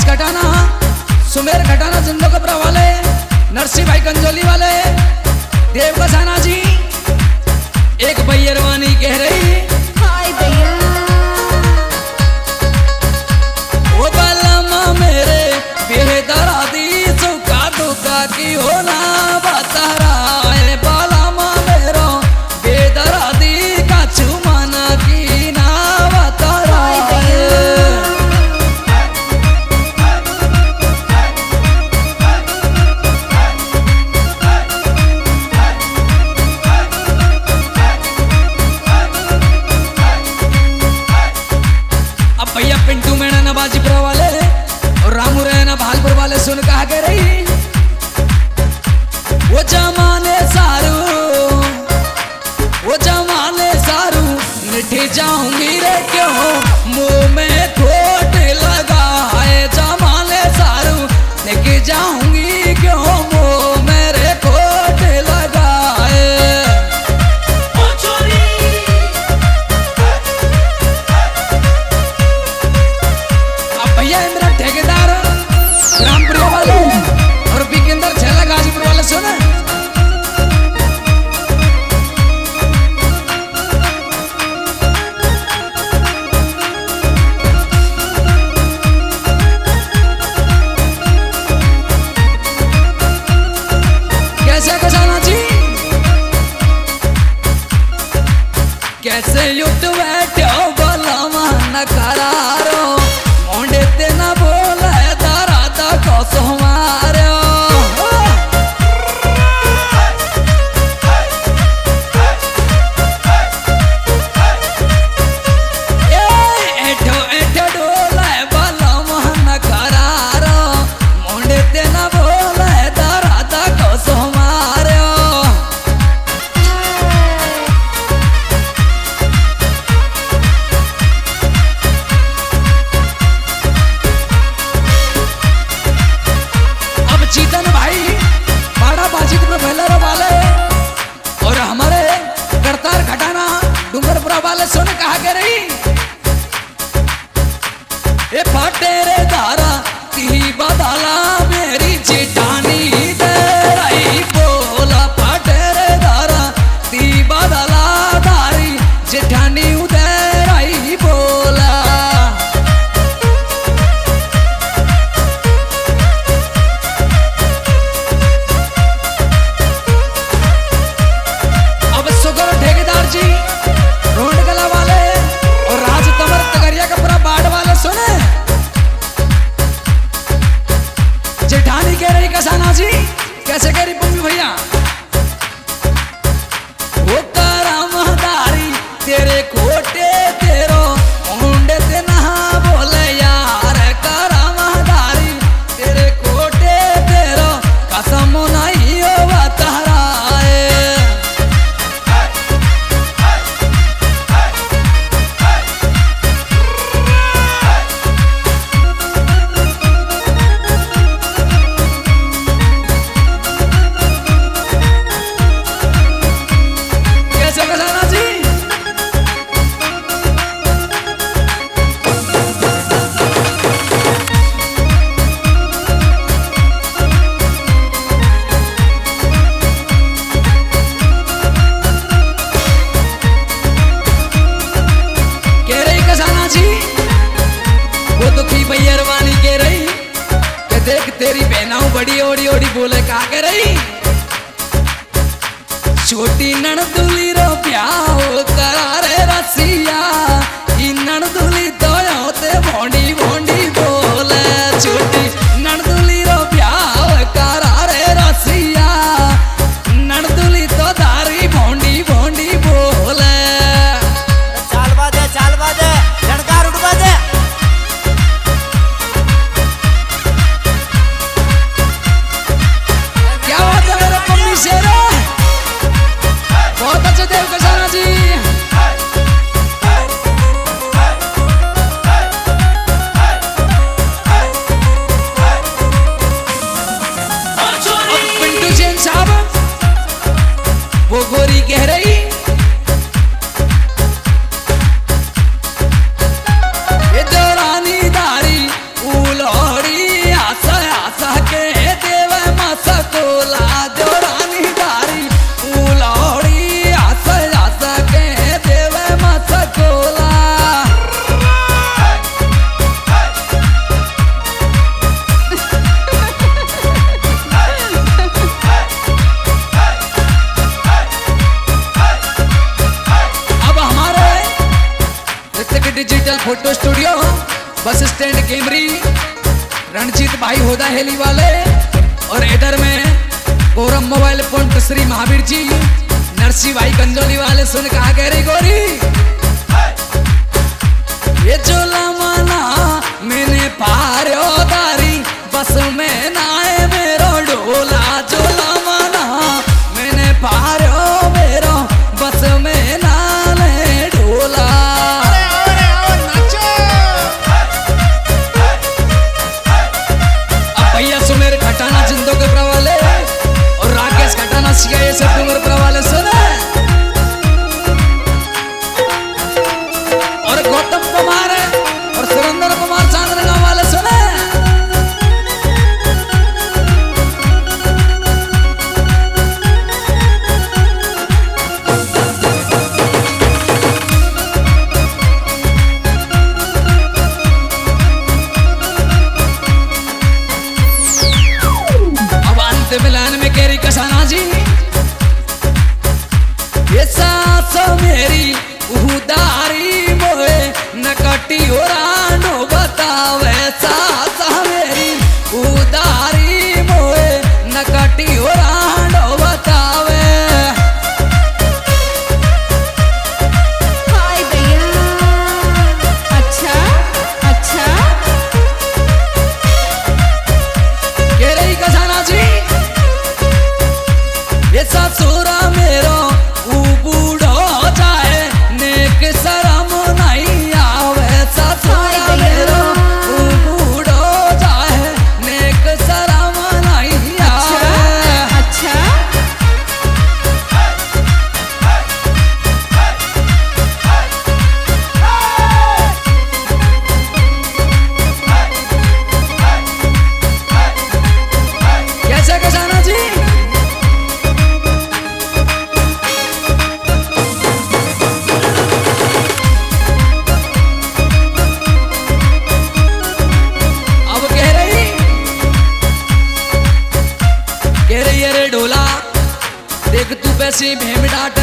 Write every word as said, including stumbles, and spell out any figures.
घटाना, सुमेर घटाना, जिंदो कपरा वाले, नरसिंह भाई कंजोली वाले, देव कसाना जी, एक बैरवानी कह रही हाय भैया ओ बालामा मेरे बेहदरा दी चौका दुका की होना बता रहा है बालामा मेरो बेहदरा दी का चुमाना की ना बता रहा है। अब भैया पिंटू मेणा ना बाजीपुरा वाले और रामू रहना भालपुर वाले सुन कहा के रही वो जमाने सारू वो जमाने सारू मिठी जाऊंगी रे क्यों मुंह में खोट लगा है जमाने सारू लेके जाऊंगी क्यों मुंह मेरे खोट लगा है। अब भैया मेरा ठेकेदार रामपुर वाले और बिकेंदर छेला गाजीपुर वाले सुना कैसे कसाना जी कैसे युद्ध बैठो बोला मन करारो मोंडे ते ना बोला दारा दा को सोमारो ए एठो एठो डोला बोला मन करारो मोंडे ते ना बोला दारा दा को सोमारो। अब चीतन भाई बाड़ा बाजीत में बेलर वाले और हमारे करतार घटाना डूंगरपुरा वाले सुन कहा के रही ए फाटे रे धारा ती बदला मेरी चिटानी दे रही बोला फाटे रे धारा ती बदला धारी चिटानी उदे रही बोला। अब सुगर ठेकेदार जी रोंडगला वाले और राज तमर तगरिया का पूरा बाढ़ वाले सुने जेठानी कह रही कसाना जी कैसे कह रही पम्मी भैया वो तारा महदारी तेरे कोटे तेरो मुंडे ते नहा बोले यार करा महदारी तेरे कोटे तेरो कसम नहीं हो तारा है। कैसे कसाना जी कह रही कसाना जी वो दुखी बैरवानी कह रही कि देख तेरी बहनाऊ बड़ी ओड़ी ओड़ी बोले कहा कह रही छोटी ननदुली रो प्याओ करा रे रसिया ई ननदुली तो होते भोंडी भोंडी बोले छोटी ननदुली रो प्याओ करा रे रसिया ननदुली तो दारी भोंडी भोंडी बोले। चाल बाजे चाल बाजे झटकार उठ बाजे क्या बात है मेरे मम्मी शेर बहुत अच्छा photo studio bus stand Kemri, Ranjit भाई होदा हेली वाले, और इधर में गौरव मोबाइल पॉइंट श्री महावीर जी, नरसी भाई गंजोली वाले। सुन कहा कह रही गोरी, ये चोला माना मैंने पारो दारी बस में नाए मेरो डोला, चोला माना मैंने पारो मेरो बस में नाले डोला। अब भैया सुमेर खटाना जिंदो के प्रवाले और राकेश खटाना सीआईए से डूंगर प्रवाले सुने, और गौतम कुमार और सुरेंद्र कुमार चांदनगा वाले सुने। अब अंत मिलान में केरी कसाना जी, ये सास मेरी उदारी मोहे नकटी ओरानो बतावे, सास मेरी उदारी मोहे नकटी ओरानो बतावे। हाय भैया, अच्छा अच्छा कह रही कसाना जी, ये ससुरा मेरो ऊ बूढ़ो जाए नेक शरम नहीं आवे, ससुरा मेरो ऊ बूढ़ो जाए नेक शरम नहीं आवे। अच्छा कैसे कसाना जी? अब कह रही कह रही अरे ढोला देख तू पैसे भेम डाट